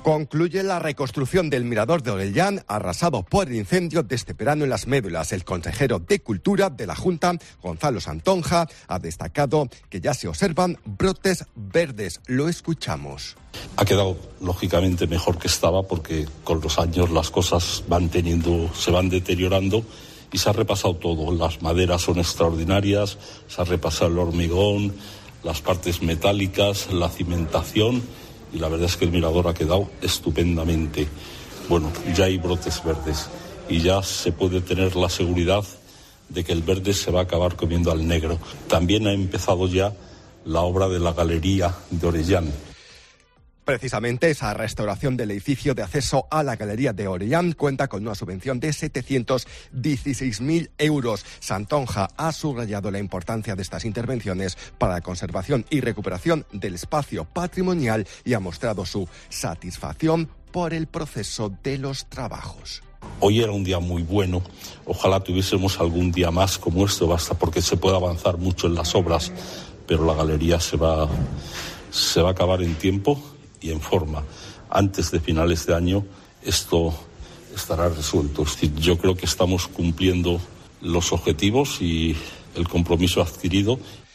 Concluye la reconstrucción del Mirador de Orellán, arrasado por el incendio de este verano en Las Médulas. El consejero de Cultura de la Junta, Gonzalo Santonja, ha destacado que ya se observan brotes verdes. Lo escuchamos. Ha quedado lógicamente mejor que estaba porque con los años las cosas se van deteriorando y se ha repasado todo. Las maderas son extraordinarias, se ha repasado el hormigón, las partes metálicas, la cimentación. Y la verdad es que el mirador ha quedado estupendamente. Bueno, ya hay brotes verdes y ya se puede tener la seguridad de que el verde se va a acabar comiendo al negro. También ha empezado ya la obra de la Galería de Orellán. Precisamente esa restauración del edificio de acceso a la Galería de Orellán cuenta con una subvención de 716.000 euros. Santonja ha subrayado la importancia de estas intervenciones para la conservación y recuperación del espacio patrimonial y ha mostrado su satisfacción por el proceso de los trabajos. Hoy era un día muy bueno, ojalá tuviésemos algún día más como esto, basta porque se puede avanzar mucho en las obras, pero la galería se va a acabar en tiempo y en forma. Antes de finales de año esto estará resuelto. Es decir, yo creo que estamos cumpliendo los objetivos y el compromiso adquirido.